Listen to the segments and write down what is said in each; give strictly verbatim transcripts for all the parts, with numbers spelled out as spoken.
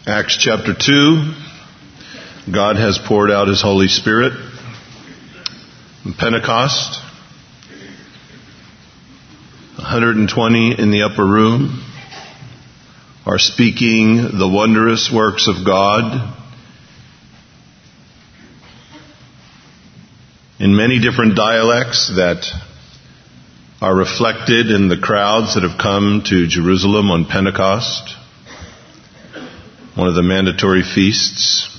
Acts chapter two, God has poured out His Holy Spirit. Pentecost, one hundred twenty in the upper room are speaking the wondrous works of God in many different dialects that are reflected in the crowds that have come to Jerusalem on Pentecost, one of the mandatory feasts,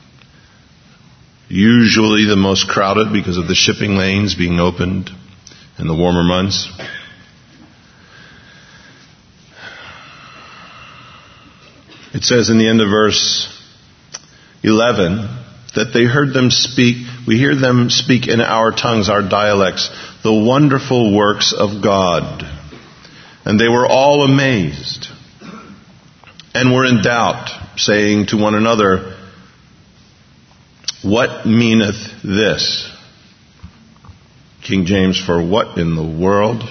usually the most crowded because of the shipping lanes being opened in the warmer months. It says in the end of verse eleven that they heard them speak, we hear them speak in our tongues, our dialects, the wonderful works of God. And they were all amazed and were in doubt, saying to one another, "What meaneth this?" King James, for what in the world?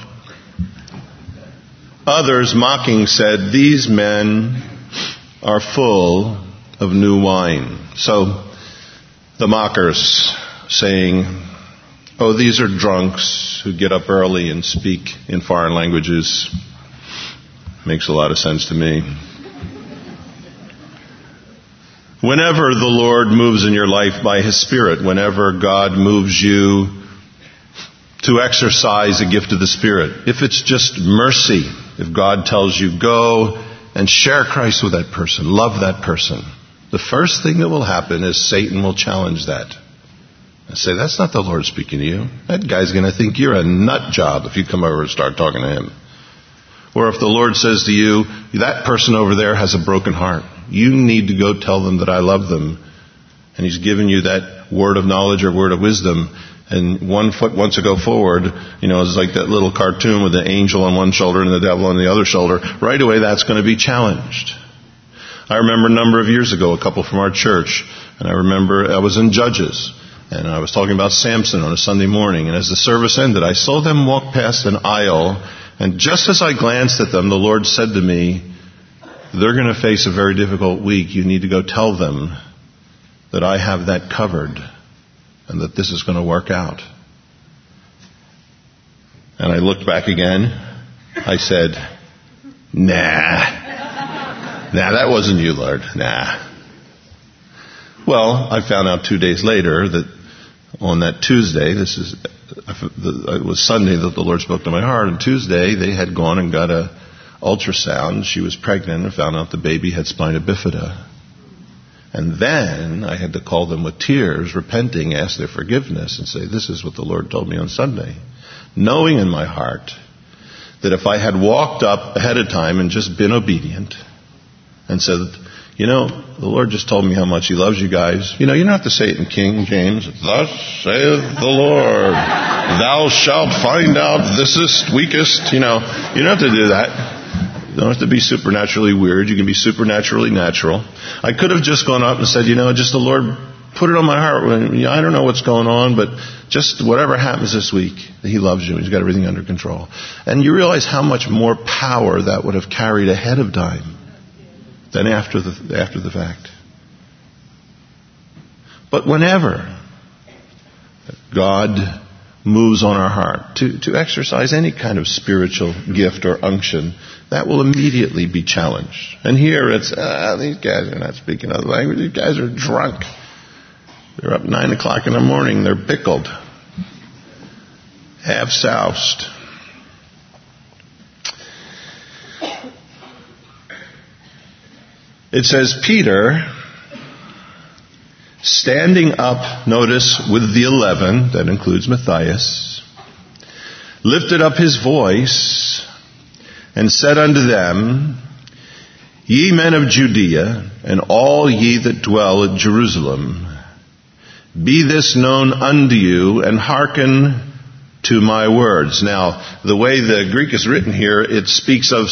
Others mocking said, "These men are full of new wine." So the mockers saying, "Oh, these are drunks who get up early and speak in foreign languages." Makes a lot of sense to me. Whenever the Lord moves in your life by His Spirit, whenever God moves you to exercise a gift of the Spirit, if it's just mercy, if God tells you go and share Christ with that person, love that person, the first thing that will happen is Satan will challenge that and say, "That's not the Lord speaking to you. That guy's going to think you're a nut job if you come over and start talking to him." Or if the Lord says to you, "That person over there has a broken heart. You need to go tell them that I love them." And He's given you that word of knowledge or word of wisdom. And one foot wants to go forward. You know, it's like that little cartoon with the angel on one shoulder and the devil on the other shoulder. Right away, that's going to be challenged. I remember a number of years ago, a couple from our church. And I remember I was in Judges. And I was talking about Samson on a Sunday morning. And as the service ended, I saw them walk past an aisle. And just as I glanced at them, the Lord said to me, "They're going to face a very difficult week. You need to go tell them that I have that covered and that this is going to work out." And I looked back again. I said, nah. Nah, that wasn't you, Lord. Nah. Well, I found out two days later that on that Tuesday, this is, it was Sunday that the Lord spoke to my heart, and Tuesday they had gone and got a ultrasound. She was pregnant and found out the baby had spina bifida. And then I had to call them with tears, repenting, ask their forgiveness, and say, "This is what the Lord told me on Sunday." Knowing in my heart that if I had walked up ahead of time and just been obedient and said, "You know, the Lord just told me how much He loves you guys." You know, you don't have to say it in King James. "Thus saith the Lord, thou shalt find out thisest, weakest." You know, you don't have to do that. You don't have to be supernaturally weird. You can be supernaturally natural. I could have just gone up and said, "You know, just the Lord put it on my heart. I don't know what's going on, but just whatever happens this week, He loves you. He's got everything under control." And you realize how much more power that would have carried ahead of time than after the, after the fact. But whenever God moves on our heart to, to exercise any kind of spiritual gift or unction, that will immediately be challenged. And here it's, ah, these guys are not speaking other language. These guys are drunk. They're up nine o'clock in the morning. They're pickled, half soused. It says, Peter, standing up, notice, with the eleven, that includes Matthias, lifted up his voice and said unto them, "Ye men of Judea, and all ye that dwell at Jerusalem, be this known unto you, and hearken to my words." Now, the way the Greek is written here, it speaks of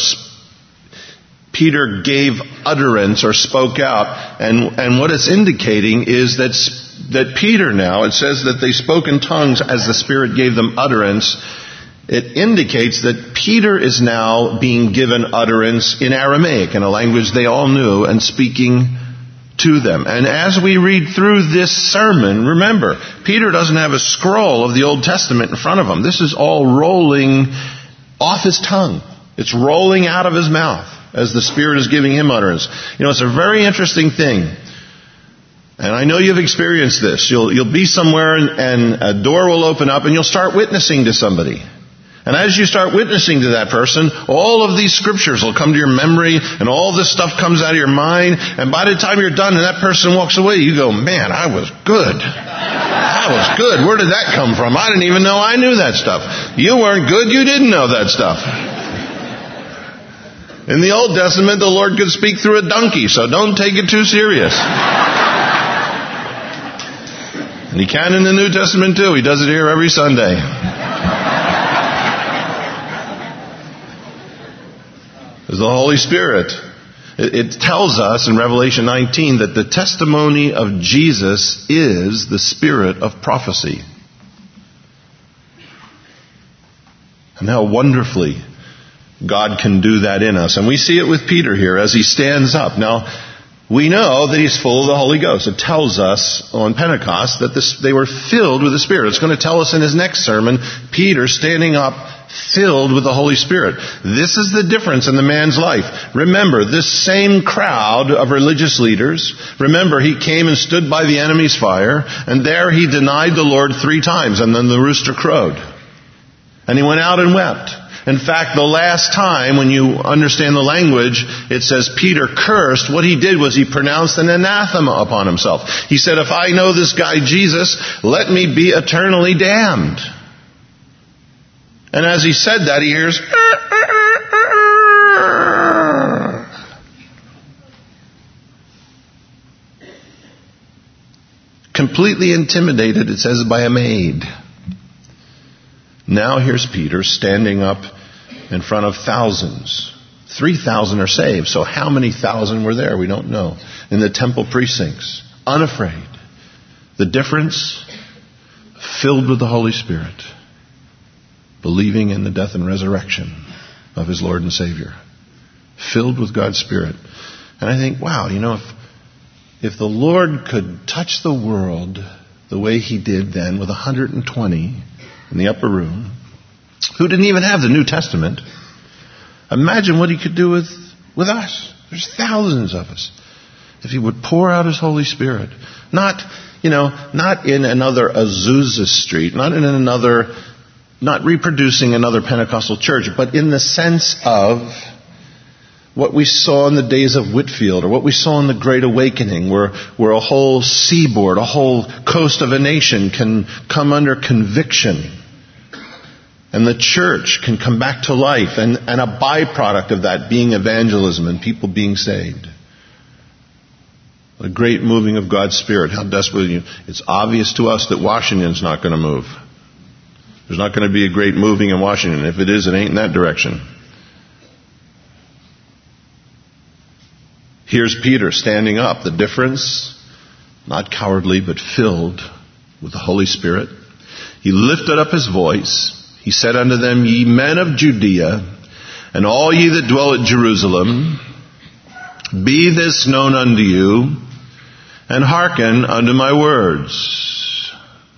Peter gave utterance or spoke out. And, and what it's indicating is that, that Peter now, it says that they spoke in tongues as the Spirit gave them utterance. It indicates that Peter is now being given utterance in Aramaic, in a language they all knew, and speaking to them. And as we read through this sermon, remember, Peter doesn't have a scroll of the Old Testament in front of him. This is all rolling off his tongue. It's rolling out of his mouth as the Spirit is giving him utterance. You know, it's a very interesting thing. And I know you've experienced this. You'll, you'll be somewhere and, and a door will open up and you'll start witnessing to somebody. And as you start witnessing to that person, all of these scriptures will come to your memory and all this stuff comes out of your mind. And by the time you're done and that person walks away, you go, man, I was good. I was good. Where did that come from? I didn't even know I knew that stuff. You weren't good. You didn't know that stuff. In the Old Testament, the Lord could speak through a donkey, so don't take it too serious. And He can in the New Testament too. He does it here every Sunday. There's the Holy Spirit. It, it tells us in Revelation nineteen that the testimony of Jesus is the spirit of prophecy. And how wonderfully God can do that in us. And we see it with Peter here as he stands up. Now, we know that he's full of the Holy Ghost. It tells us on Pentecost that this, they were filled with the Spirit. It's going to tell us in his next sermon, Peter standing up, filled with the Holy Spirit. This is the difference in the man's life. Remember, this same crowd of religious leaders, remember, he came and stood by the enemy's fire, and there he denied the Lord three times, and then the rooster crowed. And he went out and wept. In fact, the last time, when you understand the language, it says Peter cursed. What he did was he pronounced an anathema upon himself. He said, if I know this guy Jesus, let me be eternally damned. And as he said that, he hears, completely intimidated, it says, by a maid. Now here's Peter standing up in front of thousands. Three thousand are saved. So how many thousand were there? We don't know. In the temple precincts. Unafraid. The difference? Filled with the Holy Spirit. Believing in the death and resurrection of his Lord and Savior. Filled with God's Spirit. And I think, wow, you know, if, if the Lord could touch the world the way he did then with one hundred twenty in the upper room, who didn't even have the New Testament, imagine what he could do with, with us. There's thousands of us. If he would pour out his Holy Spirit. Not, you know, not in another Azusa Street, not in another, not reproducing another Pentecostal church, but in the sense of what we saw in the days of Whitefield, or what we saw in the Great Awakening, where, where a whole seaboard, a whole coast of a nation can come under conviction. And the church can come back to life, and, and a byproduct of that being evangelism and people being saved. A great moving of God's Spirit. How desperately, it's obvious to us that Washington's not going to move. There's not going to be a great moving in Washington. If it is, it ain't in that direction. Here's Peter standing up. The difference, not cowardly, but filled with the Holy Spirit. He lifted up his voice. He said unto them, ye men of Judea, and all ye that dwell at Jerusalem, be this known unto you, and hearken unto my words.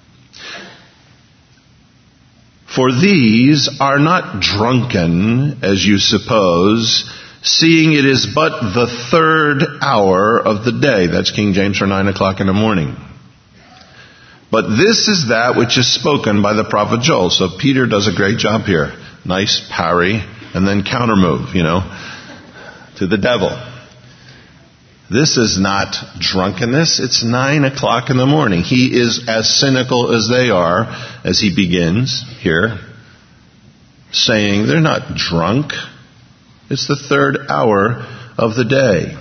For these are not drunken, as you suppose, seeing it is but the third hour of the day. That's King James for nine o'clock in the morning. But this is that which is spoken by the prophet Joel. So Peter does a great job here. Nice parry and then counter move, you know, to the devil. This is not drunkenness. It's nine o'clock in the morning. He is as cynical as they are as he begins here, saying they're not drunk. It's the third hour of the day.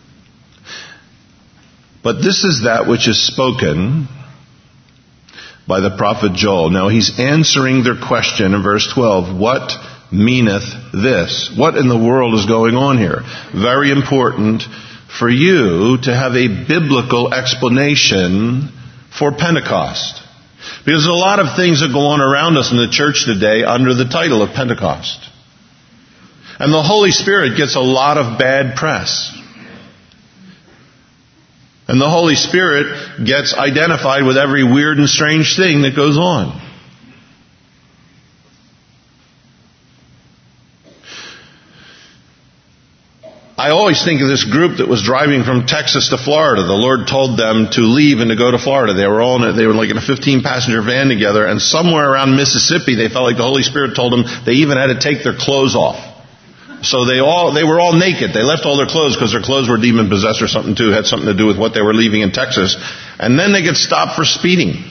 But this is that which is spoken by the prophet Joel. Now he's answering their question in verse twelve. What meaneth this? What in the world is going on here? Very important for you to have a biblical explanation for Pentecost. Because a lot of things that go on around us in the church today under the title of Pentecost. And the Holy Spirit gets a lot of bad press. And the Holy Spirit gets identified with every weird and strange thing that goes on. I always think of this group that was driving from Texas to Florida. The Lord told them to leave and to go to Florida. They were all in a, they were like in a fifteen passenger van together, and somewhere around Mississippi, they felt like the Holy Spirit told them they even had to take their clothes off. So they all they were all naked. They left all their clothes because their clothes were demon possessed or something too. It had something to do with what they were leaving in Texas. And then they get stopped for speeding.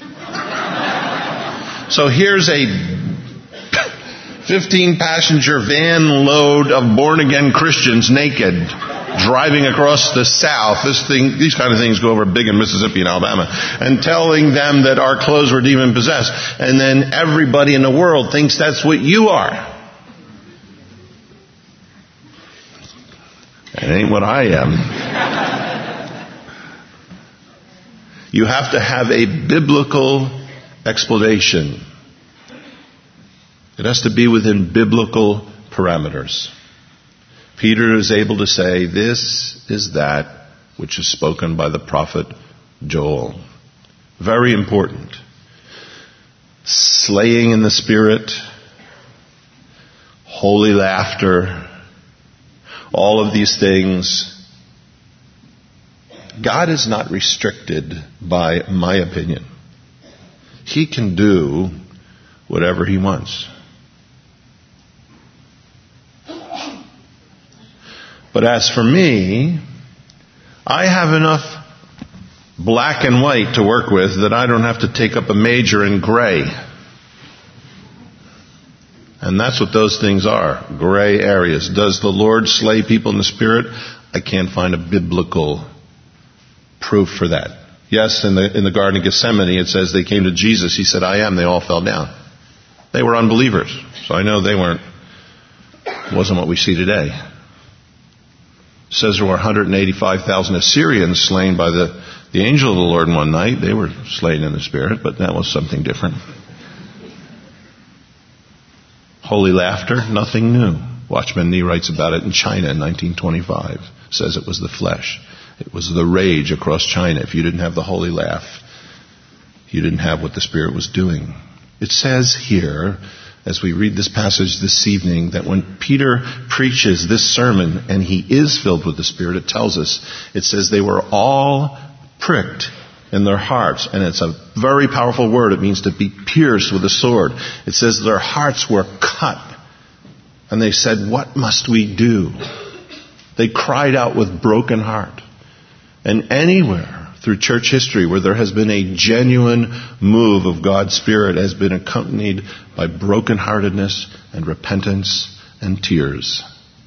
So here's a fifteen passenger van load of born again Christians naked driving across the South. This thing, these kind of things go over big in Mississippi and Alabama, and telling them that our clothes were demon possessed. And then everybody in the world thinks that's what you are. It ain't what I am. You have to have a biblical explanation. It has to be within biblical parameters. Peter is able to say, this is that which is spoken by the prophet Joel. Very important. Slaying in the Spirit, holy laughter, all of these things. God is not restricted by my opinion. He can do whatever He wants. But as for me, I have enough black and white to work with that I don't have to take up a major in gray. And that's what those things are, gray areas. Does the Lord slay people in the Spirit? I can't find a biblical proof for that. Yes, in the in the Garden of Gethsemane it says they came to Jesus. He said, I am. They all fell down. They were unbelievers. So I know they weren't, wasn't what we see today. It says there were one hundred eighty-five thousand Assyrians slain by the, the angel of the Lord in one night. They were slain in the Spirit, but that was something different. Holy laughter, nothing new. Watchman Nee writes about it in China in nineteen twenty-five. Says it was the flesh. It was the rage across China. If you didn't have the holy laugh, you didn't have what the Spirit was doing. It says here, as we read this passage this evening, that when Peter preaches this sermon and he is filled with the Spirit, it tells us, it says they were all pricked in their hearts. And it's a very powerful word. It means to be pierced with a sword. It says their hearts were cut. And they said, what must we do? They cried out with broken heart. And anywhere through church history where there has been a genuine move of God's Spirit has been accompanied by brokenheartedness and repentance and tears.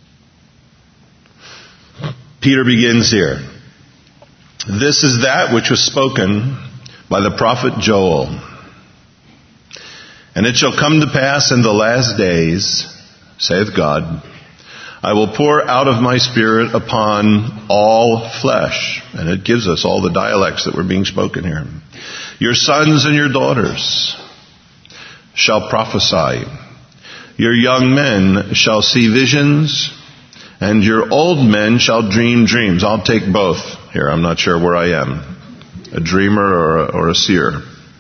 Peter begins here. This is that which was spoken by the prophet Joel. And it shall come to pass in the last days, saith God, I will pour out of my Spirit upon all flesh. And it gives us all the dialects that were being spoken here. Your sons and your daughters shall prophesy. Your young men shall see visions, and your old men shall dream dreams. I'll take both here. I'm not sure where I am. A dreamer or a, or a seer.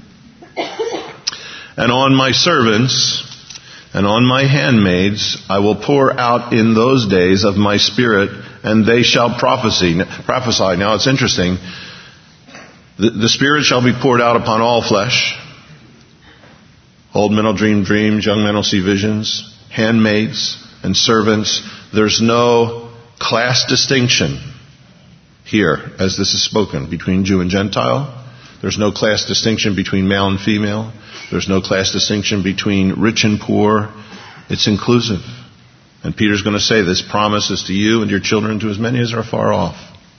And on my servants and on my handmaids I will pour out in those days of my Spirit, and they shall prophesy. Prophesy. Now it's interesting. The, the Spirit shall be poured out upon all flesh. Old men will dream dreams, young men will see visions, handmaids and servants. There's no class distinction here, as this is spoken, between Jew and Gentile. There's no class distinction between male and female. There's no class distinction between rich and poor. It's inclusive. And Peter's going to say this promise is to you and your children, to as many as are far off.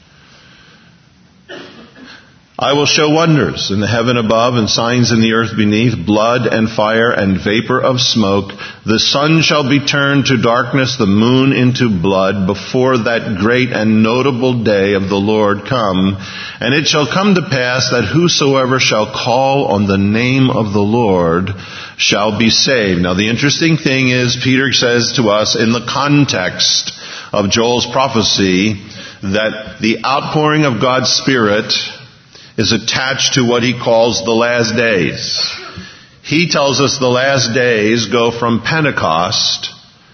I will show wonders in the heaven above and signs in the earth beneath, blood and fire and vapor of smoke. The sun shall be turned to darkness, the moon into blood, before that great and notable day of the Lord come. And it shall come to pass that whosoever shall call on the name of the Lord shall be saved. Now the interesting thing is, Peter says to us in the context of Joel's prophecy, that the outpouring of God's Spirit is attached to what he calls the last days. He tells us the last days go from Pentecost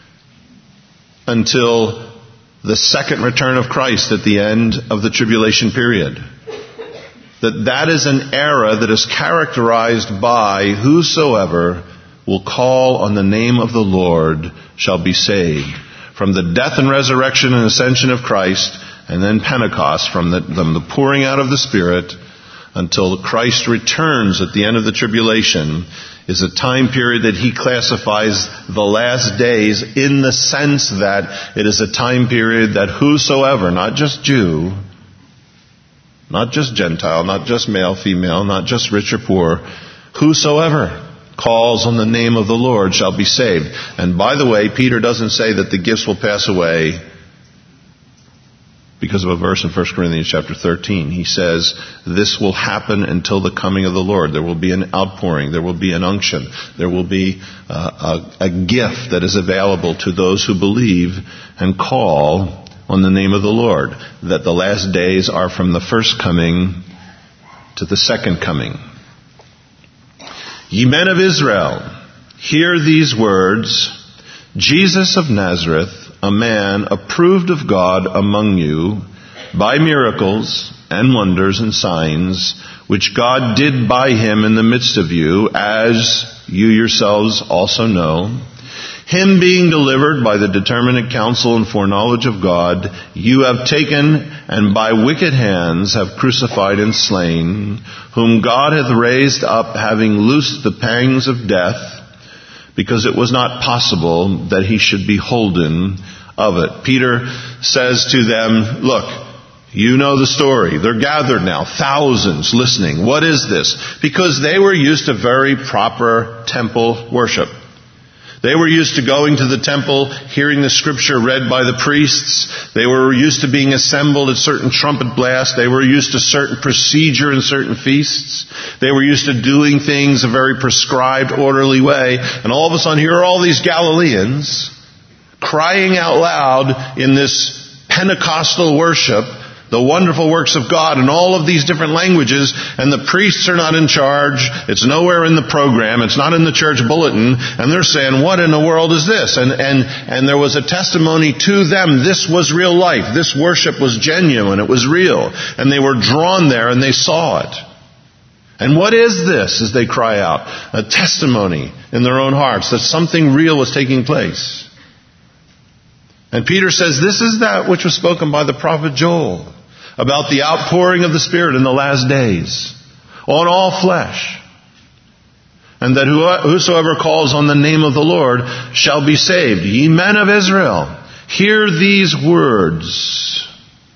until the second return of Christ at the end of the tribulation period. That that is an era that is characterized by whosoever will call on the name of the Lord shall be saved. From the death and resurrection and ascension of Christ, and then Pentecost, from the, from the pouring out of the Spirit until Christ returns at the end of the tribulation, is a time period that he classifies the last days in the sense that it is a time period that whosoever, not just Jew, not just Gentile, not just male, female, not just rich or poor, whosoever calls on the name of the Lord shall be saved. And by the way, Peter doesn't say that the gifts will pass away because of a verse in First Corinthians chapter thirteen. He says this will happen until the coming of the Lord. There will be an outpouring. There will be an unction. There will be uh, a, a gift that is available to those who believe and call on the name of the Lord. That the last days are from the first coming to the second coming. Ye men of Israel, hear these words. Jesus of Nazareth, a man approved of God among you by miracles and wonders and signs, which God did by him in the midst of you, as you yourselves also know. Him being delivered by the determinate counsel and foreknowledge of God, you have taken and by wicked hands have crucified and slain, whom God hath raised up, having loosed the pangs of death, because it was not possible that he should be holden of it. Peter says to them, look, you know the story. They're gathered now, thousands listening. What is this? Because they were used to very proper temple worship. They were used to going to the temple, hearing the scripture read by the priests. They were used to being assembled at certain trumpet blasts. They were used to certain procedure in certain feasts. They were used to doing things a very prescribed, orderly way. And all of a sudden, here are all these Galileans crying out loud in this Pentecostal worship the wonderful works of God in all of these different languages, and the priests are not in charge. It's nowhere in the program. It's not in the church bulletin. And they're saying, what in the world is this? And, and, and there was a testimony to them. This was real life. This worship was genuine. It was real. And they were drawn there and they saw it. And what is this, as they cry out? A testimony in their own hearts that something real was taking place. And Peter says, this is that which was spoken by the prophet Joel about the outpouring of the Spirit in the last days on all flesh. And that whosoever calls on the name of the Lord shall be saved. Ye men of Israel, hear these words.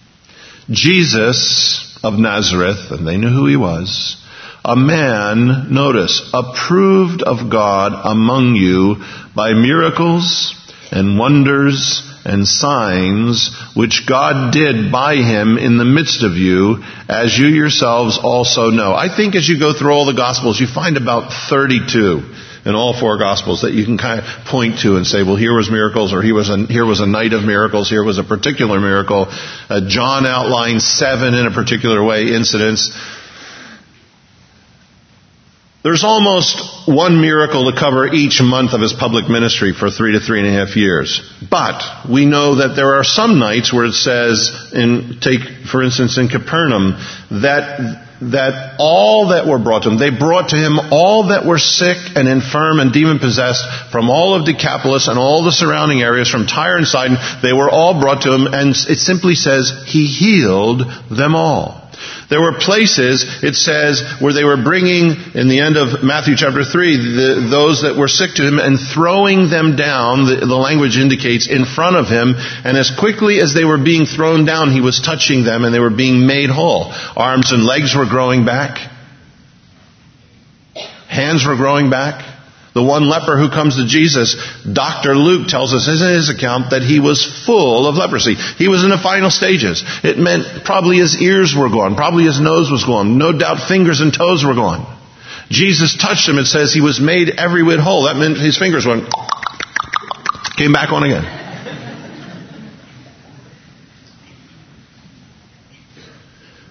Jesus of Nazareth, and they knew who he was, a man, notice, approved of God among you by miracles and wonders and signs, which God did by him in the midst of you, as you yourselves also know. I think as you go through all the Gospels, you find about thirty-two in all four Gospels that you can kind of point to and say, well, here was miracles, or here was a, here was a night of miracles, here was a particular miracle. Uh, John outlines seven in a particular way, incidents. There's almost one miracle to cover each month of his public ministry for three to three and a half years. But we know that there are some nights where it says, in take for instance in Capernaum, that that all that were brought to him, they brought to him all that were sick and infirm and demon-possessed from all of Decapolis and all the surrounding areas, from Tyre and Sidon. They were all brought to him, and it simply says, he healed them all. There were places, it says, where they were bringing, in the end of Matthew chapter three, the, those that were sick to him and throwing them down, the, the language indicates, in front of him. And as quickly as they were being thrown down, he was touching them and they were being made whole. Arms and legs were growing back. Hands were growing back. The one leper who comes to Jesus, Doctor Luke tells us in his account that he was full of leprosy. He was in the final stages. It meant probably his ears were gone. Probably his nose was gone. No doubt fingers and toes were gone. Jesus touched him. It says he was made every whit whole. That meant his fingers went, came back on again.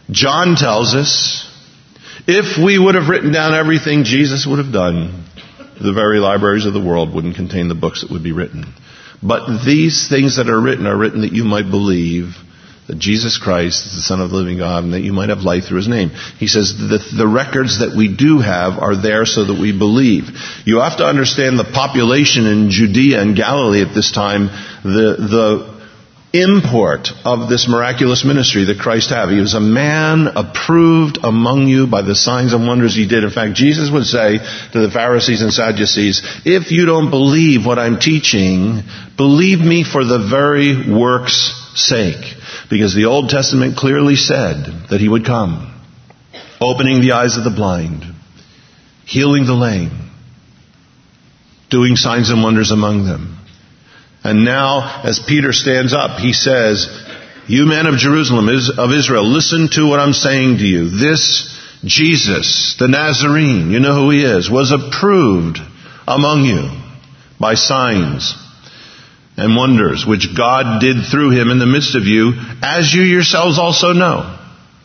John tells us, if we would have written down everything Jesus would have done, the very libraries of the world wouldn't contain the books that would be written. But these things that are written are written that you might believe that Jesus Christ is the Son of the living God, and that you might have life through His name. He says the, the records that we do have are there so that we believe. You have to understand the population in Judea and Galilee at this time, the, the import of this miraculous ministry that Christ had. He was a man approved among you by the signs and wonders He did. In fact, Jesus would say to the Pharisees and Sadducees, if you don't believe what I'm teaching, believe me for the very work's sake. Because the Old Testament clearly said that He would come, opening the eyes of the blind, healing the lame, doing signs and wonders among them. And now, as Peter stands up, he says, you men of Jerusalem, of Israel, listen to what I'm saying to you. This Jesus, the Nazarene, you know who He is, was approved among you by signs and wonders, which God did through Him in the midst of you, as you yourselves also know.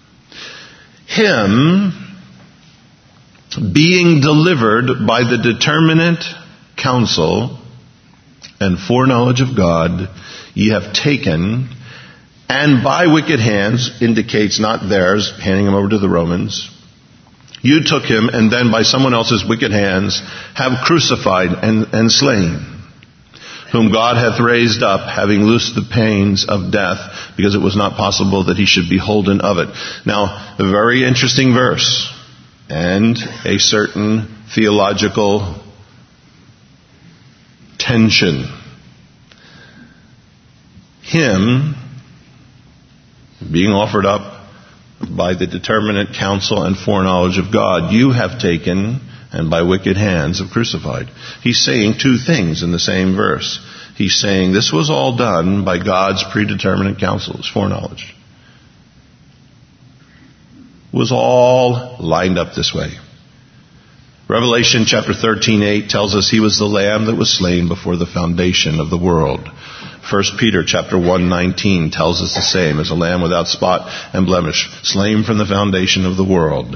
Him being delivered by the determinate counsel and foreknowledge of God, ye have taken, and by wicked hands, indicates not theirs, handing Him over to the Romans, you took Him, and then by someone else's wicked hands, have crucified and, and slain, whom God hath raised up, having loosed the pains of death, because it was not possible that He should be holden of it. Now, a very interesting verse, and a certain theological tension. Him being offered up by the determinate counsel and foreknowledge of God, you have taken, and by wicked hands have crucified. He's saying two things in the same verse. He's saying this was all done by God's predeterminate counsel, His foreknowledge. It was all lined up this way. Revelation chapter thirteen eight tells us He was the Lamb that was slain before the foundation of the world. First Peter chapter one nineteen tells us the same, as a lamb without spot and blemish, slain from the foundation of the world.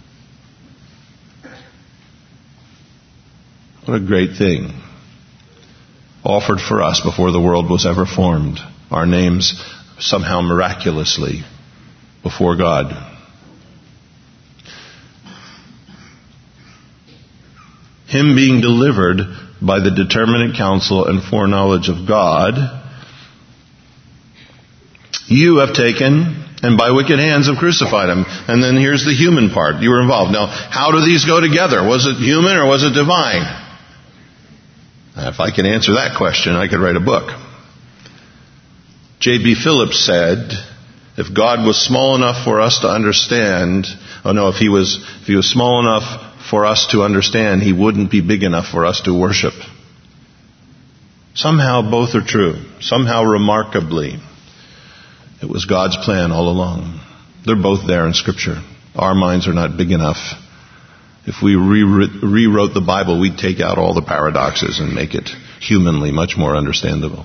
What a great thing. Offered for us before the world was ever formed. Our names somehow miraculously before God. Him being delivered by the determinate counsel and foreknowledge of God, you have taken, and by wicked hands have crucified Him. And then here's the human part. You were involved. Now, how do these go together? Was it human or was it divine? If I can answer that question, I could write a book. J B Phillips said, if God was small enough for us to understand, oh no, if He was, if He was small enough for us to understand, He wouldn't be big enough for us to worship. Somehow both are true. Somehow remarkably, it was God's plan all along. They're both there in Scripture. Our minds are not big enough. If we rewrote, rewrote the Bible, we'd take out all the paradoxes and make it humanly much more understandable.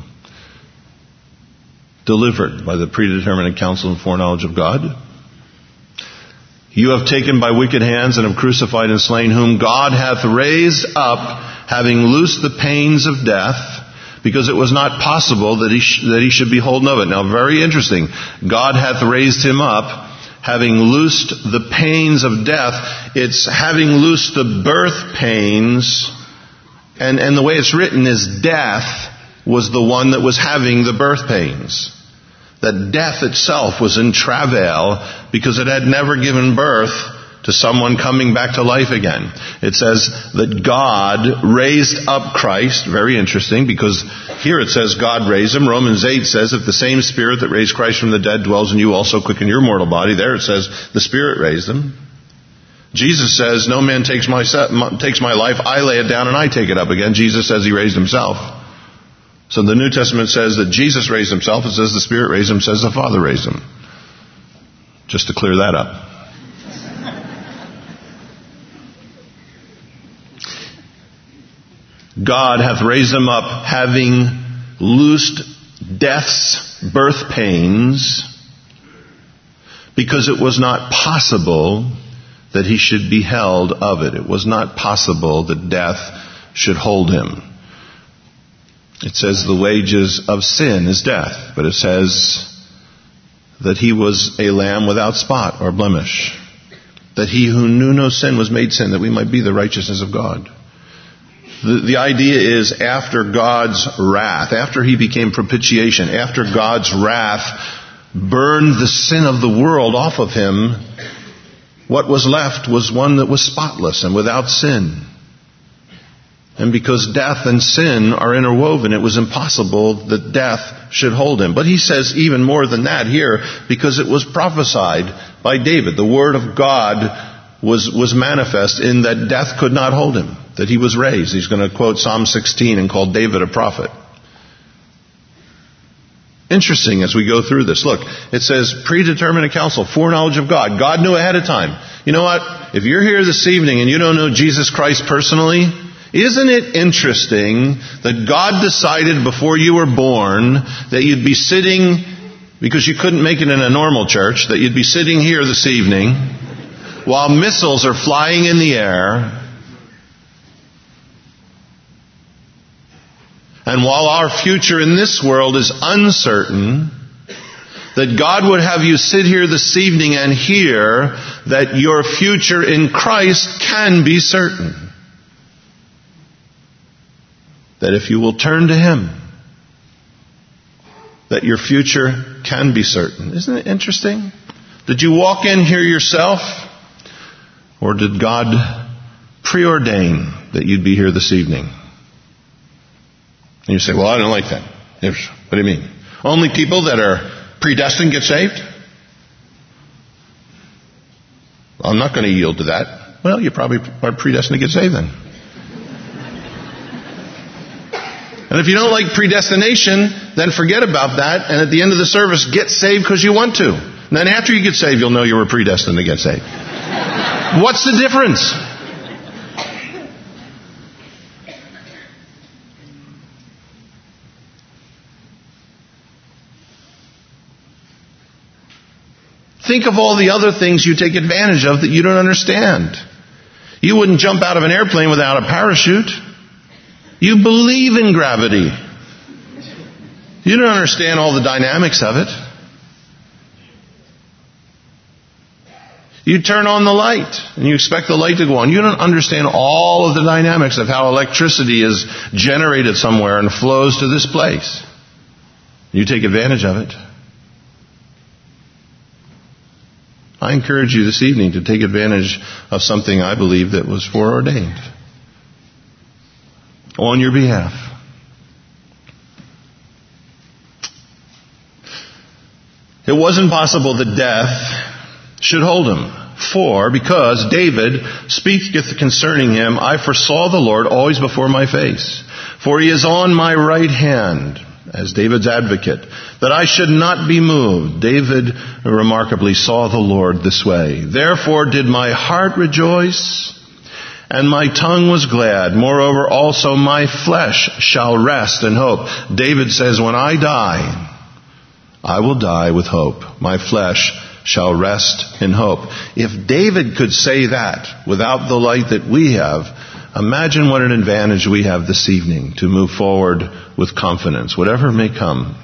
Delivered by the predeterminate counsel and foreknowledge of God. You have taken by wicked hands and have crucified and slain, whom God hath raised up, having loosed the pains of death, because it was not possible that he, sh- that he should be holden of it. Now, very interesting. God hath raised Him up, having loosed the pains of death. It's having loosed the birth pains, and, and the way it's written is death was the one that was having the birth pains. That death itself was in travail because it had never given birth to someone coming back to life again. It says that God raised up Christ. Very interesting, because here it says God raised Him. Romans eight says, if the same Spirit that raised Christ from the dead dwells in you, also quicken your mortal body. There it says the Spirit raised Him. Jesus says, no man takes my, takes my life, I lay it down and I take it up again. Jesus says He raised Himself. So the New Testament says that Jesus raised Himself. It says the Spirit raised Him. It says the Father raised Him. Just to clear that up. God hath raised Him up, having loosed death's birth pains, because it was not possible that he should be held of it. It was not possible that death should hold him. It says the wages of sin is death, but it says that he was a lamb without spot or blemish, that he who knew no sin was made sin, that we might be the righteousness of God. The, the idea is after God's wrath, after he became propitiation, after God's wrath burned the sin of the world off of him, what was left was one that was spotless and without sin. And because death and sin are interwoven, it was impossible that death should hold him. But he says even more than that here, because it was prophesied by David. The word of God was, was manifest in that death could not hold him, that he was raised. He's going to quote Psalm sixteen and call David a prophet. Interesting as we go through this. Look, it says predeterminate counsel, foreknowledge of God. God knew ahead of time. You know what? If you're here this evening and you don't know Jesus Christ personally, isn't it interesting that God decided before you were born that you'd be sitting, because you couldn't make it in a normal church, that you'd be sitting here this evening while missiles are flying in the air, and while our future in this world is uncertain, that God would have you sit here this evening and hear that your future in Christ can be certain. That if you will turn to Him, that your future can be certain. Isn't it interesting? Did you walk in here yourself? Or did God preordain that you'd be here this evening? And you say, well, I don't like that. What do you mean? Only people that are predestined get saved? I'm not going to yield to that. Well, you probably are predestined to get saved then. And if you don't like predestination, then forget about that. And at the end of the service, get saved because you want to. And then after you get saved, you'll know you were predestined to get saved. What's the difference? Think of all the other things you take advantage of that you don't understand. You wouldn't jump out of an airplane without a parachute. You believe in gravity. You don't understand all the dynamics of it. You turn on the light and you expect the light to go on. You don't understand all of the dynamics of how electricity is generated somewhere and flows to this place. You take advantage of it. I encourage you this evening to take advantage of something I believe that was foreordained on your behalf. It wasn't possible that death should hold him. For, because David speaketh concerning him, I foresaw the Lord always before my face. For he is on my right hand, as David's advocate, that I should not be moved. David remarkably saw the Lord this way. Therefore did my heart rejoice, and my tongue was glad. Moreover, also my flesh shall rest in hope. David says, when I die, I will die with hope. My flesh shall rest in hope. If David could say that without the light that we have, imagine what an advantage we have this evening to move forward with confidence, whatever may come.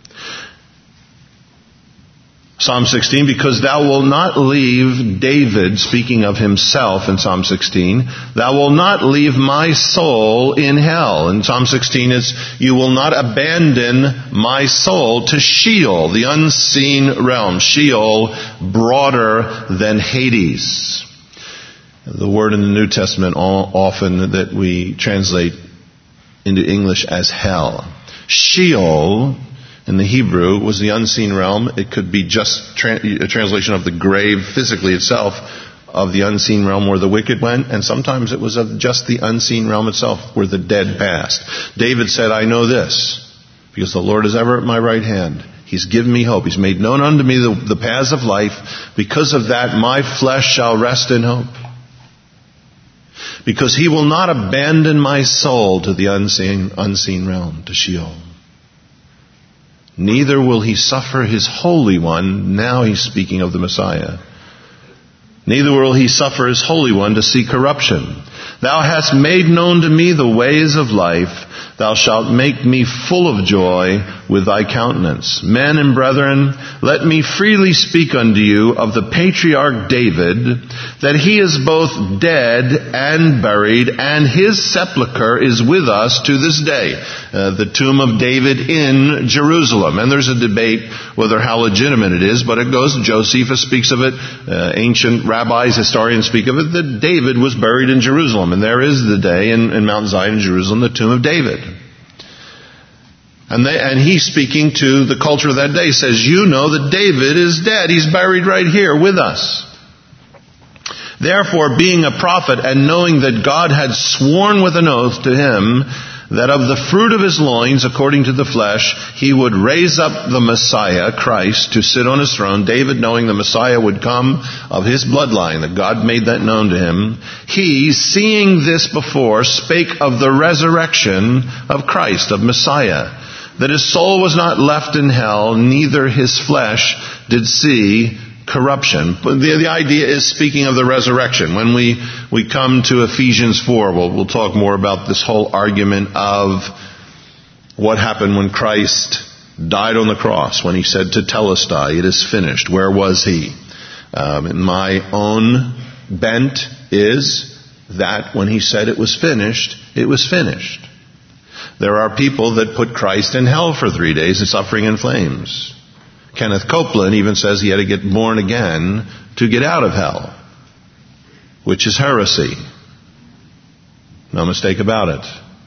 Psalm sixteen, because thou wilt not leave, David, speaking of himself in Psalm sixteen, thou wilt not leave my soul in hell. In Psalm sixteen it's, you will not abandon my soul to Sheol, the unseen realm. Sheol, broader than Hades. The word in the New Testament often that we translate into English as hell. Sheol in the Hebrew was the unseen realm. It could be just tra- a translation of the grave physically itself, of the unseen realm where the wicked went, and sometimes it was of just the unseen realm itself where the dead passed. David said, I know this, because the Lord is ever at my right hand. He's given me hope. He's made known unto me the, the paths of life. Because of that, my flesh shall rest in hope. Because he will not abandon my soul to the unseen, unseen realm, to Sheol. neither will he suffer his Holy One. Now he's speaking of the Messiah. Neither will he suffer his Holy One to see corruption. Thou hast made known to me the ways of life. Thou shalt make me full of joy with thy countenance. Men and brethren, let me freely speak unto you of the patriarch David, that he is both dead and buried, and his sepulchre is with us to this day. Uh, the tomb of David in Jerusalem. And there's a debate whether how legitimate it is, but it goes, Josephus speaks of it, uh, ancient rabbis, historians speak of it, that David was buried in Jerusalem. And there is the day in, in Mount Zion, Jerusalem, the tomb of David. And, they, and he's speaking to the culture of that day, says, you know that David is dead. He's buried right here with us. Therefore, being a prophet and knowing that God had sworn with an oath to him that of the fruit of his loins, according to the flesh, he would raise up the Messiah, Christ, to sit on his throne, David, knowing the Messiah would come of his bloodline, that God made that known to him, he, seeing this before, spake of the resurrection of Christ, of Messiah, that his soul was not left in hell, neither his flesh did see corruption. But the, the idea is speaking of the resurrection. When we, we come to Ephesians four, we'll, we'll talk more about this whole argument of what happened when Christ died on the cross, when he said to Telestai, it is finished. Where was he? Um, and my own bent is that when he said it was finished, it was finished. There are people that put Christ in hell for three days and suffering in flames. Kenneth Copeland even says he had to get born again to get out of hell, which is heresy. No mistake about it.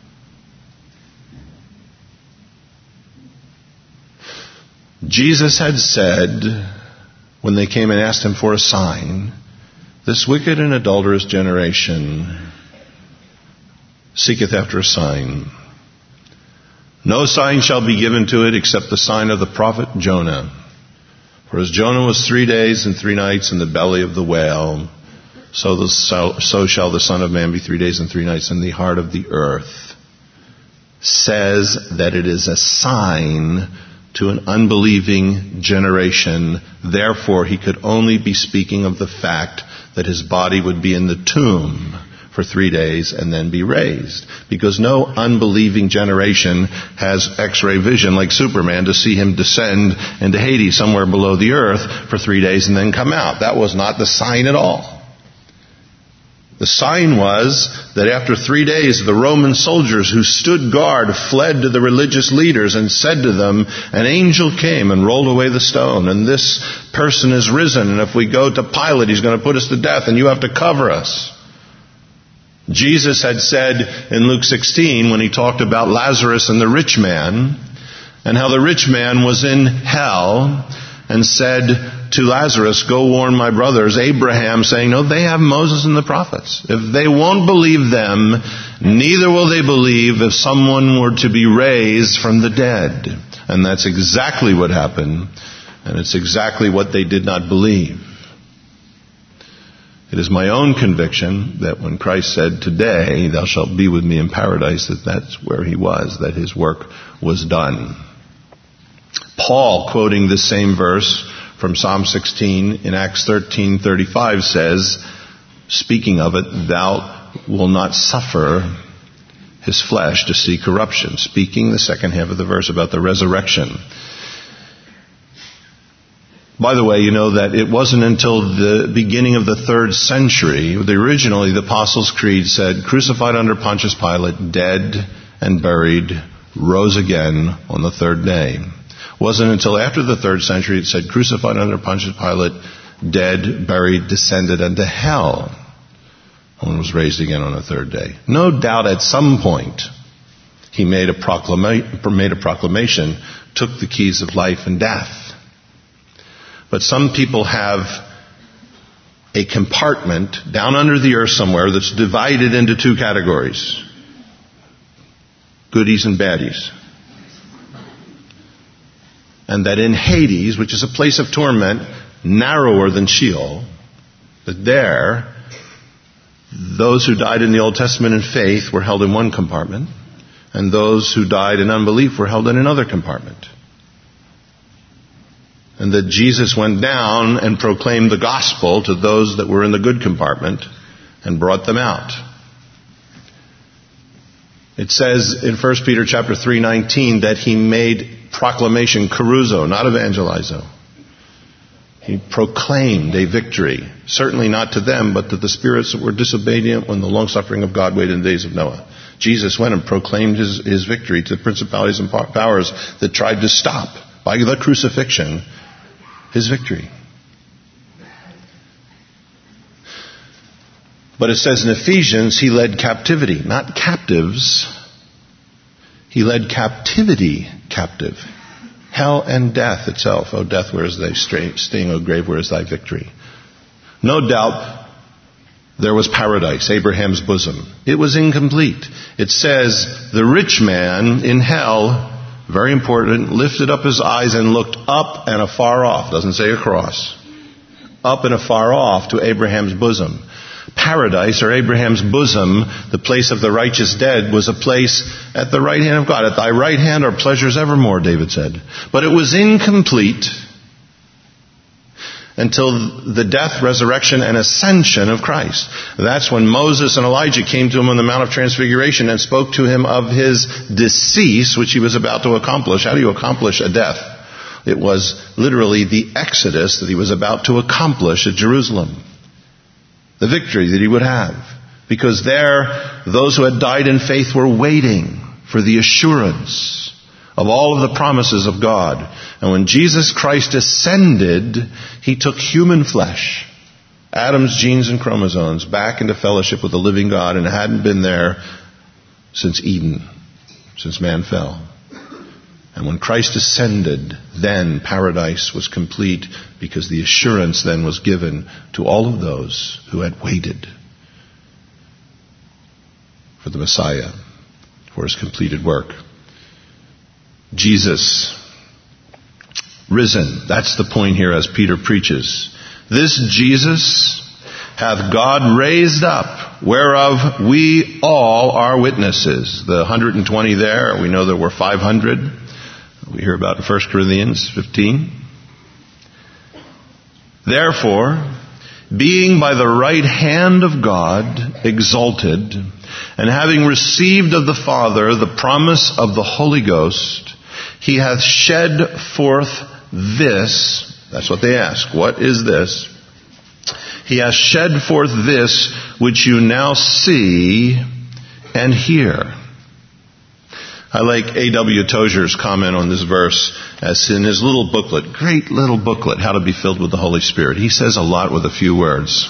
Jesus had said, when they came and asked him for a sign, this wicked and adulterous generation seeketh after a sign. No sign shall be given to it except the sign of the prophet Jonah. For as Jonah was three days and three nights in the belly of the whale, so, the, so, so shall the Son of Man be three days and three nights in the heart of the earth. Says that it is a sign to an unbelieving generation. Therefore, he could only be speaking of the fact that his body would be in the tomb for three days and then be raised. Because no unbelieving generation has X-ray vision like Superman to see him descend into Hades, somewhere below the earth, for three days and then come out. That was not the sign at all. The sign was that after three days, the Roman soldiers who stood guard fled to the religious leaders and said to them, an angel came and rolled away the stone, and this person is risen, and if we go to Pilate, he's going to put us to death, and you have to cover us. Jesus had said in Luke sixteen, when he talked about Lazarus and the rich man, and how the rich man was in hell, and said to Lazarus, go warn my brothers, Abraham, saying, no, they have Moses and the prophets. If they won't believe them, neither will they believe if someone were to be raised from the dead. And that's exactly what happened, and it's exactly what they did not believe. It is my own conviction that when Christ said, today thou shalt be with me in paradise, that that's where he was, that his work was done. Paul, quoting this same verse from Psalm sixteen in Acts thirteen thirty-five, says, speaking of it, thou wilt not suffer his flesh to see corruption. Speaking the second half of the verse about the resurrection. By the way, you know that it wasn't until the beginning of the third century, the originally the Apostles' Creed said, crucified under Pontius Pilate, dead and buried, rose again on the third day. It wasn't until after the third century it said, crucified under Pontius Pilate, dead, buried, descended into hell, and was raised again on the third day. No doubt at some point he made a, proclama- made a proclamation, took the keys of life and death. But some people have a compartment down under the earth somewhere that's divided into two categories. Goodies and baddies. And that in Hades, which is a place of torment, narrower than Sheol, that there, those who died in the Old Testament in faith were held in one compartment, and those who died in unbelief were held in another compartment. and that Jesus went down and proclaimed the gospel to those that were in the good compartment and brought them out. It says in First Peter chapter three nineteen that he made proclamation, caruzo, not evangelizo. He proclaimed a victory, certainly not to them, but to the spirits that were disobedient when the long-suffering of God waited in the days of Noah. Jesus went and proclaimed his, his victory to the principalities and powers that tried to stop, by the crucifixion, his victory. But it says in Ephesians, he led captivity, not captives. He led captivity captive. Hell and death itself. O death, where is thy sting? O grave, where is thy victory? No doubt there was paradise, Abraham's bosom. It was incomplete. It says the rich man in hell, very important, lifted up his eyes and looked up and afar off. Doesn't say across. Up and afar off to Abraham's bosom. Paradise, or Abraham's bosom, the place of the righteous dead, was a place at the right hand of God. At thy right hand are pleasures evermore, David said. But it was incomplete until the death, resurrection, and ascension of Christ. That's when Moses and Elijah came to him on the Mount of Transfiguration and spoke to him of his decease, which he was about to accomplish. How do you accomplish a death? It was literally the exodus that he was about to accomplish at Jerusalem. The victory that he would have. Because there, those who had died in faith were waiting for the assurance of all of the promises of God. And when Jesus Christ ascended, he took human flesh, Adam's genes and chromosomes, back into fellowship with the living God, and hadn't been there since Eden, since man fell. And when Christ ascended, then paradise was complete, because the assurance then was given to all of those who had waited for the Messiah, for his completed work. Jesus, risen. That's the point here as Peter preaches. This Jesus hath God raised up, whereof we all are witnesses. The one hundred twenty there, we know there were five hundred. We hear about in First Corinthians fifteen. Therefore, being by the right hand of God exalted, and having received of the Father the promise of the Holy Ghost, he hath shed forth this. That's what they ask. What is this? He hath shed forth this which you now see and hear. I like A W Tozer's comment on this verse as in his little booklet, great little booklet, How to Be Filled with the Holy Spirit. He says a lot with a few words.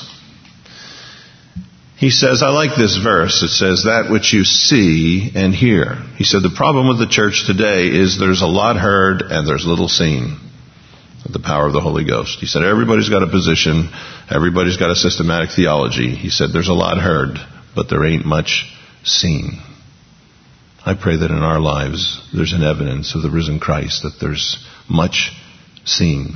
He says, I like this verse. It says, that which you see and hear. He said, the problem with the church today is there's a lot heard and there's little seen of the power of the Holy Ghost. He said, everybody's got a position. Everybody's got a systematic theology. He said, there's a lot heard, but there ain't much seen. I pray that in our lives there's an evidence of the risen Christ, that there's much seen.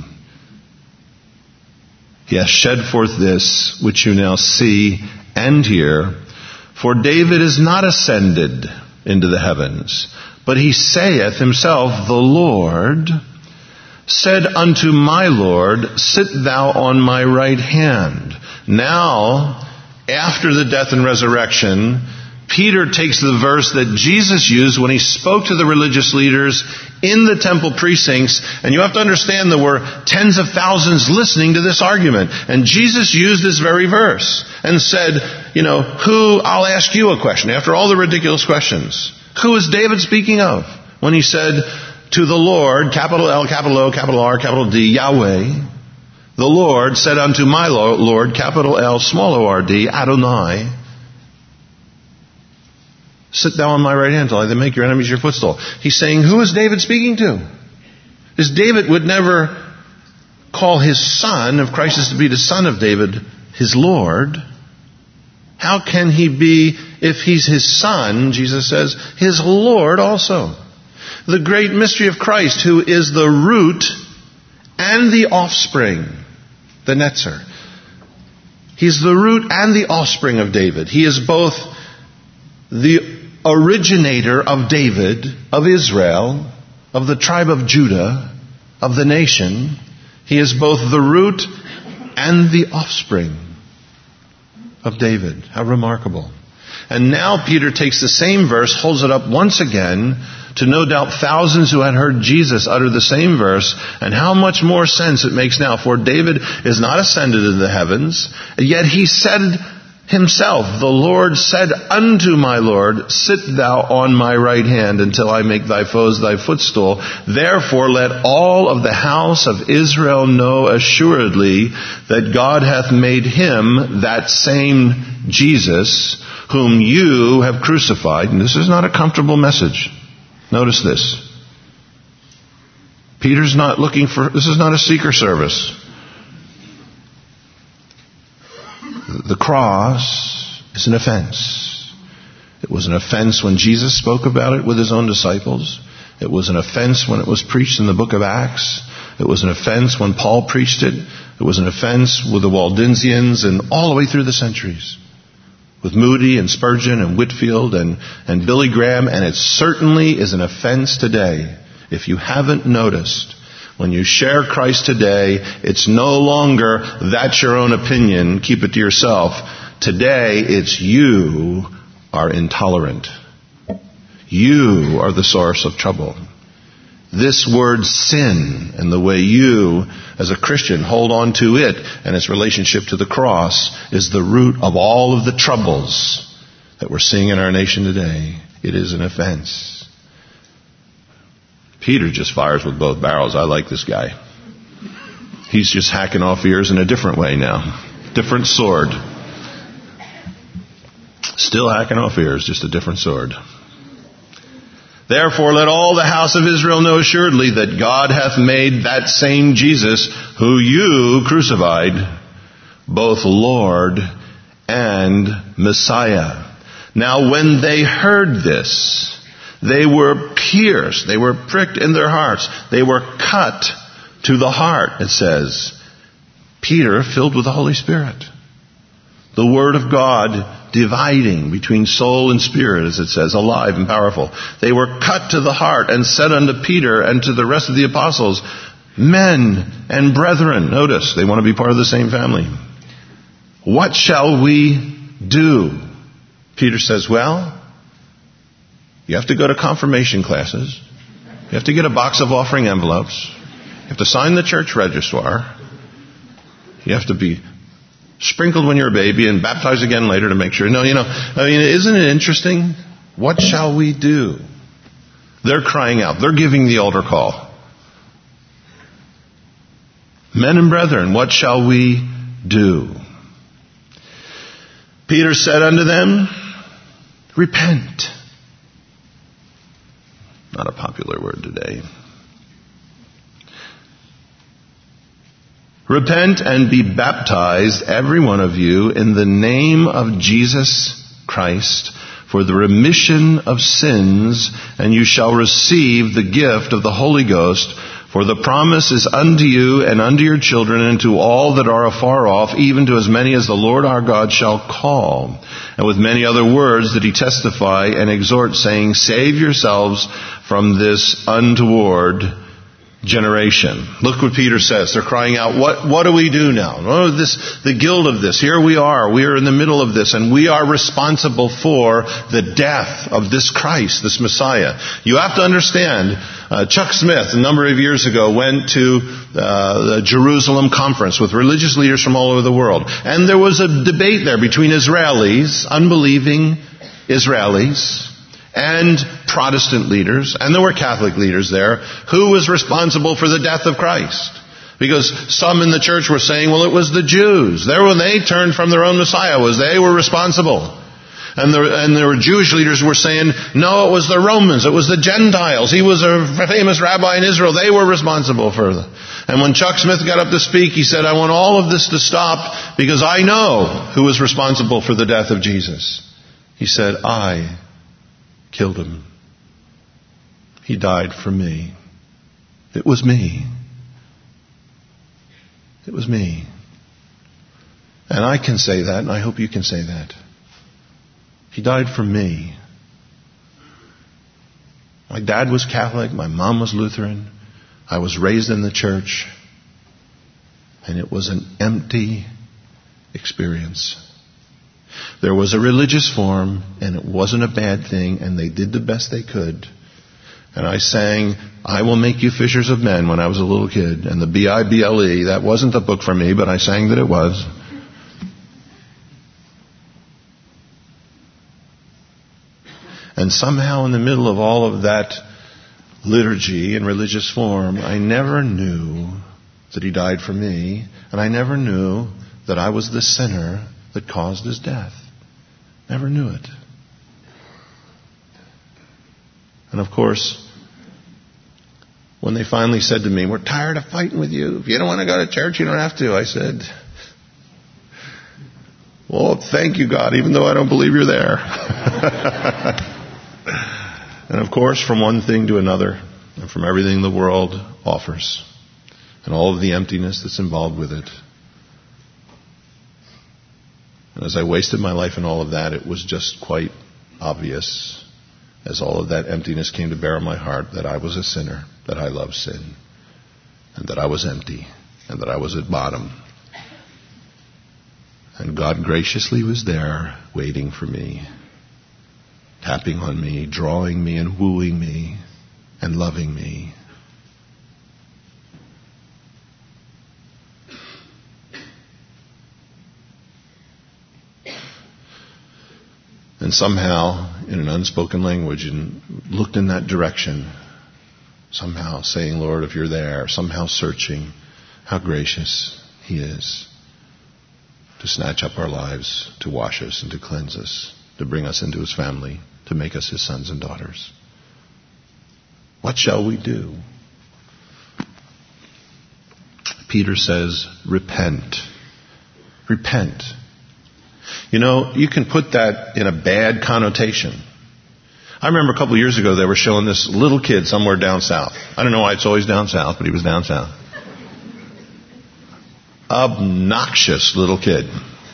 He hath shed forth this which you now see and hear. For David is not ascended into the heavens, but he saith himself, the Lord said unto my Lord, sit thou on my right hand. Now, after the death and resurrection, Peter takes the verse that Jesus used when he spoke to the religious leaders in the temple precincts. And you have to understand there were tens of thousands listening to this argument. And Jesus used this very verse and said, you know, who, I'll ask you a question. After all the ridiculous questions, who is David speaking of? When he said to the Lord, capital L, capital O, capital R, capital D, Yahweh, the Lord said unto my Lord, capital L, small O R D, Adonai, sit thou on my right hand till I make your enemies your footstool. He's saying, who is David speaking to? Because David would never call his son, if Christ is to be the son of David, his Lord. How can he be, if he's his son, Jesus says, his Lord also? The great mystery of Christ, who is the root and the offspring, the Netzer. He's the root and the offspring of David. He is both the originator of David, of Israel, of the tribe of Judah, of the nation, He is both the root and the offspring of David. How remarkable. And now Peter takes the same verse, holds it up once again to no doubt thousands who had heard Jesus utter the same verse, and how much more sense it makes now. For David is not ascended into the heavens, yet he said himself, the Lord said unto my Lord, sit thou on my right hand until I make thy foes thy footstool. Therefore let all of the house of Israel know assuredly that God hath made him, that same Jesus, whom you have crucified. And this is not a comfortable message. Notice this. Peter's not looking for, this is not a seeker service. The cross is an offense. It was an offense when Jesus spoke about it with his own disciples. It was an offense when it was preached in the book of Acts. It was an offense when Paul preached it. It was an offense with the Waldensians and all the way through the centuries. With Moody and Spurgeon and Whitfield and, and Billy Graham. And it certainly is an offense today. If you haven't noticed, when you share Christ today, it's no longer, that's your own opinion, keep it to yourself. Today, it's you are intolerant. You are the source of trouble. This word sin and the way you, as a Christian, hold on to it and its relationship to the cross is the root of all of the troubles that we're seeing in our nation today. It is an offense. Peter just fires with both barrels. I like this guy. He's just hacking off ears in a different way now. Different sword. Still hacking off ears, just a different sword. Therefore, let all the house of Israel know assuredly that God hath made that same Jesus, who you crucified, both Lord and Messiah. Now, when they heard this, they were pierced. They were pricked in their hearts. They were cut to the heart, it says. Peter, filled with the Holy Spirit. The Word of God dividing between soul and spirit, as it says, alive and powerful. They were cut to the heart and said unto Peter and to the rest of the apostles, men and brethren. Notice, they want to be part of the same family. What shall we do? Peter says, well, you have to go to confirmation classes. You have to get a box of offering envelopes. You have to sign the church registrar. You have to be sprinkled when you're a baby and baptized again later to make sure. No, you know, I mean, isn't it interesting? What shall we do? They're crying out. They're giving the altar call. Men and brethren, what shall we do? Peter said unto them, repent. Not a popular word today. Repent and be baptized, every one of you, in the name of Jesus Christ, for the remission of sins, and you shall receive the gift of the Holy Ghost. For the promise is unto you and unto your children and to all that are afar off, even to as many as the Lord our God shall call. And with many other words did he testify and exhort, saying, save yourselves from this untoward generation. Look what Peter says. They're crying out, what, what do we do now? Oh, this, the guilt of this. Here we are. We are in the middle of this, and we are responsible for the death of this Christ, this Messiah. You have to understand, uh, Chuck Smith, a number of years ago, went to uh, the Jerusalem conference with religious leaders from all over the world. And there was a debate there between Israelis, unbelieving Israelis, and Protestant leaders, and there were Catholic leaders there, who was responsible for the death of Christ. Because some in the church were saying, well, it was the Jews. There, when they turned from their own Messiah, was they were responsible. And there, and there were Jewish leaders who were saying, no, it was the Romans, it was the Gentiles. He was a famous rabbi in Israel. They were responsible for it. And when Chuck Smith got up to speak, he said, I want all of this to stop because I know who was responsible for the death of Jesus. He said, I killed him. He died for me. It was me. It was me. And I can say that, and I hope you can say that. He died for me. My dad was Catholic. My mom was Lutheran. I was raised in the church. And it was an empty experience. There was a religious form, and it wasn't a bad thing, and they did the best they could. And I sang, I Will Make You Fishers of Men when I was a little kid. And the B I B L E, that wasn't the book for me, but I sang that it was. And somehow in the middle of all of that liturgy and religious form, I never knew that he died for me, and I never knew that I was the sinner that caused his death. Never knew it. And of course, when they finally said to me, we're tired of fighting with you. If you don't want to go to church, you don't have to. I said, well, thank you, God, even though I don't believe you're there. And of course, from one thing to another, and from everything the world offers, and all of the emptiness that's involved with it. And as I wasted my life in all of that, it was just quite obvious, as all of that emptiness came to bear on my heart, that I was a sinner, that I loved sin, and that I was empty, and that I was at bottom. And God graciously was there, waiting for me, tapping on me, drawing me, and wooing me, and loving me. And somehow, in an unspoken language, and looked in that direction, somehow saying, Lord, if you're there, somehow searching, how gracious he is to snatch up our lives, to wash us and to cleanse us, to bring us into his family, to make us his sons and daughters. What shall we do? Peter says, repent. Repent. You know, you can put that in a bad connotation. I remember a couple of years ago they were showing this little kid somewhere down south. I don't know why it's always down south, but he was down south. Obnoxious little kid.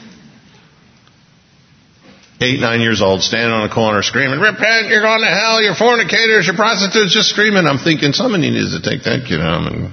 Eight, nine years old, standing on a corner screaming, repent, you're going to hell, you're fornicators, you're prostitutes, just screaming. I'm thinking somebody needs to take that kid home. And,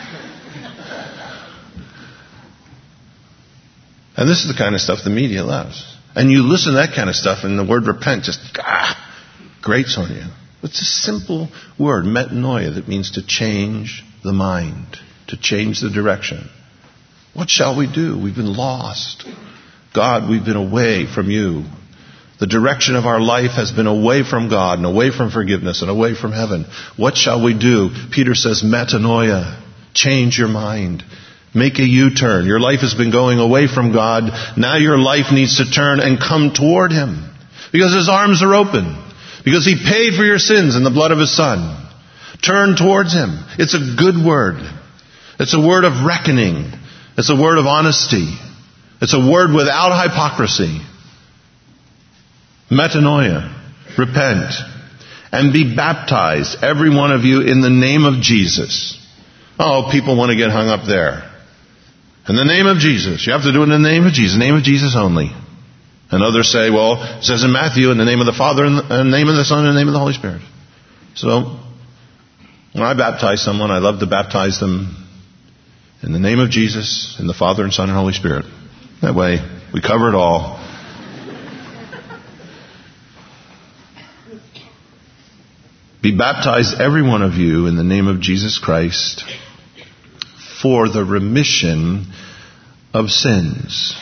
and this is the kind of stuff the media loves. And you listen to that kind of stuff and the word repent just ah, grates on you. It's a simple word, metanoia, that means to change the mind, to change the direction. What shall we do? We've been lost. God, we've been away from you. The direction of our life has been away from God and away from forgiveness and away from heaven. What shall we do? Peter says, metanoia. Change your mind. Make a U-turn. Your life has been going away from God. Now your life needs to turn and come toward him. Because his arms are open. Because he paid for your sins in the blood of his Son. Turn towards him. It's a good word. It's a word of reckoning. It's a word of honesty. It's a word without hypocrisy. Metanoia. Repent. And be baptized, every one of you, in the name of Jesus. Oh, people want to get hung up there. In the name of Jesus. You have to do it in the name of Jesus. The name of Jesus only. And others say, well, it says in Matthew, in the name of the Father, in the name of the Son, and the name of the Holy Spirit. So, when I baptize someone, I love to baptize them in the name of Jesus, in the Father and Son and Holy Spirit. That way, we cover it all. Be baptized, every one of you, in the name of Jesus Christ, for the remission of sins.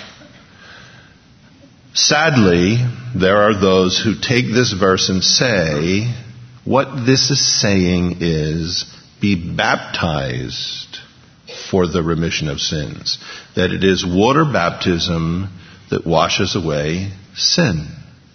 Sadly, there are those who take this verse and say, what this is saying is, be baptized for the remission of sins. That it is water baptism that washes away sin.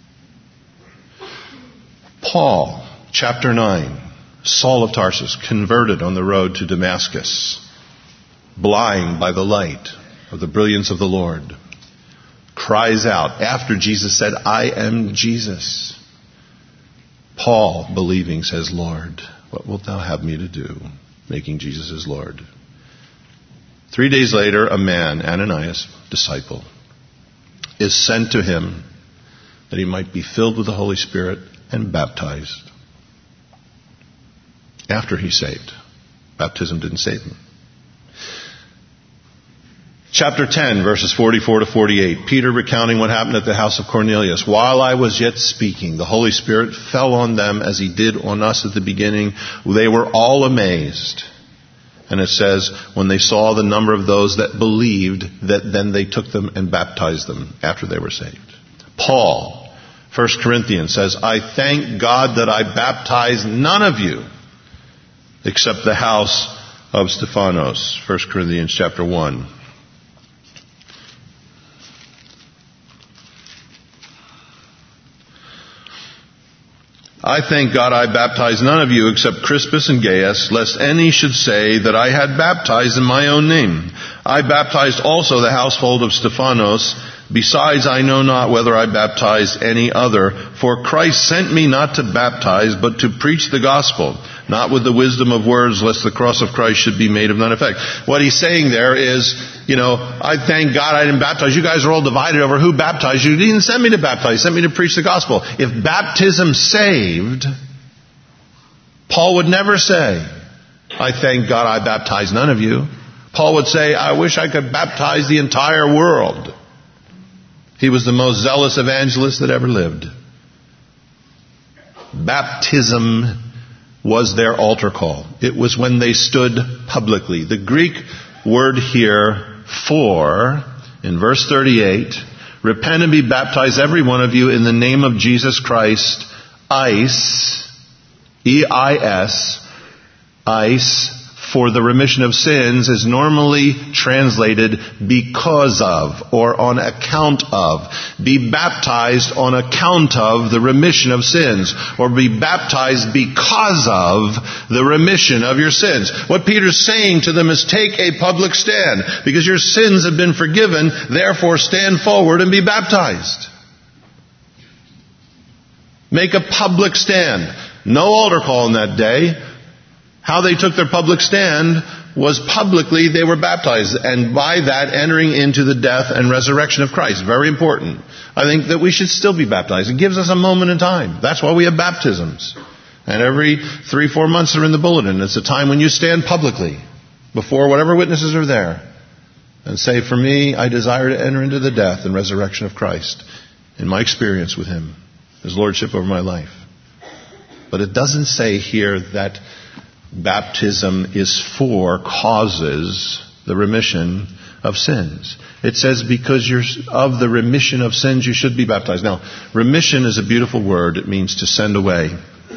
Paul, chapter nine, Saul of Tarsus, converted on the road to Damascus, blind by the light of the brilliance of the Lord, cries out after Jesus said, I am Jesus. Paul, believing, says, Lord, what wilt thou have me to do? Making Jesus his Lord. Three days later, a man, Ananias, disciple, is sent to him that he might be filled with the Holy Spirit and baptized. After he's saved. Baptism didn't save him. Chapter ten, verses forty-four to forty-eight. Peter recounting what happened at the house of Cornelius. While I was yet speaking, the Holy Spirit fell on them as he did on us at the beginning. They were all amazed. And it says, when they saw the number of those that believed, that then they took them and baptized them after they were saved. Paul, First Corinthians says, I thank God that I baptized none of you except the house of Stephanos. First Corinthians chapter one. I thank God I baptized none of you except Crispus and Gaius, lest any should say that I had baptized in my own name. I baptized also the household of Stephanos. Besides, I know not whether I baptized any other. For Christ sent me not to baptize, but to preach the gospel, not with the wisdom of words, lest the cross of Christ should be made of none effect. What he's saying there is, you know, I thank God I didn't baptize. You guys are all divided over who baptized you. He didn't send me to baptize. He sent me to preach the gospel. If baptism saved, Paul would never say, I thank God I baptized none of you. Paul would say, I wish I could baptize the entire world. He was the most zealous evangelist that ever lived. Baptism was their altar call. It was when they stood publicly. The Greek word here, for, in verse thirty-eight, repent and be baptized every one of you in the name of Jesus Christ, eis, E I S, eis, for the remission of sins is normally translated because of or on account of. Be baptized on account of the remission of sins, or be baptized because of the remission of your sins. What Peter's saying to them is take a public stand. Because your sins have been forgiven, therefore stand forward and be baptized. Make a public stand. No altar call in that day. How they took their public stand was publicly they were baptized, and by that entering into the death and resurrection of Christ. Very important. I think that we should still be baptized. It gives us a moment in time. That's why we have baptisms. And every three, four months they're in the bulletin. It's a time when you stand publicly before whatever witnesses are there and say, for me, I desire to enter into the death and resurrection of Christ in my experience with Him, His Lordship over my life. But it doesn't say here that baptism is for, causes the remission of sins. It says because you're of the remission of sins, you should be baptized. Now, remission is a beautiful word. It means to send away.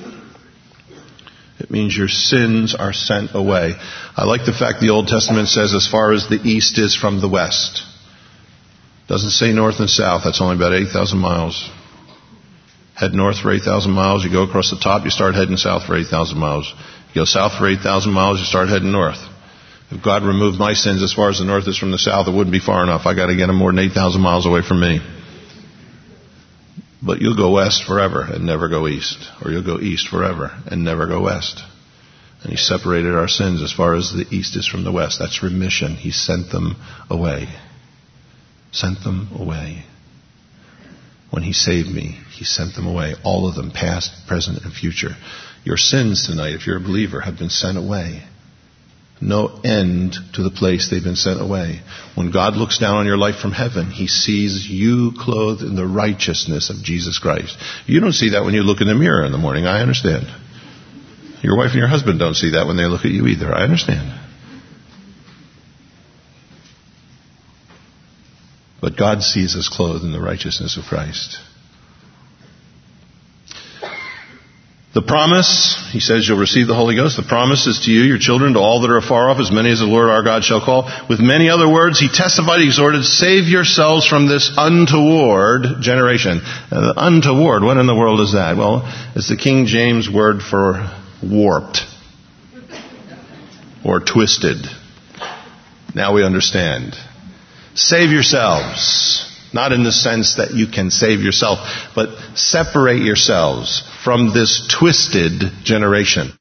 It means your sins are sent away. I like the fact the Old Testament says as far as the east is from the west. It doesn't say north and south. That's only about eight thousand miles. Head north for eight thousand miles. You go across the top, you start heading south for eight thousand miles. You go south for eight thousand miles, you start heading north. If God removed my sins as far as the north is from the south, it wouldn't be far enough. I got to get them more than eight thousand miles away from me. But you'll go west forever and never go east. Or you'll go east forever and never go west. And He separated our sins as far as the east is from the west. That's remission. He sent them away. Sent them away. When He saved me, He sent them away. All of them, past, present, and future. Your sins tonight, if you're a believer, have been sent away. No end to the place they've been sent away. When God looks down on your life from heaven, He sees you clothed in the righteousness of Jesus Christ. You don't see that when you look in the mirror in the morning. I understand. Your wife and your husband don't see that when they look at you either. I understand. But God sees us clothed in the righteousness of Christ. The promise, He says you'll receive the Holy Ghost. The promise is to you, your children, to all that are afar off, as many as the Lord our God shall call. With many other words, He testified, He exhorted, save yourselves from this untoward generation. Uh, untoward, what in the world is that? Well, it's the King James word for warped or twisted. Now we understand. Save yourselves. Not in the sense that you can save yourself, but separate yourselves from this twisted generation.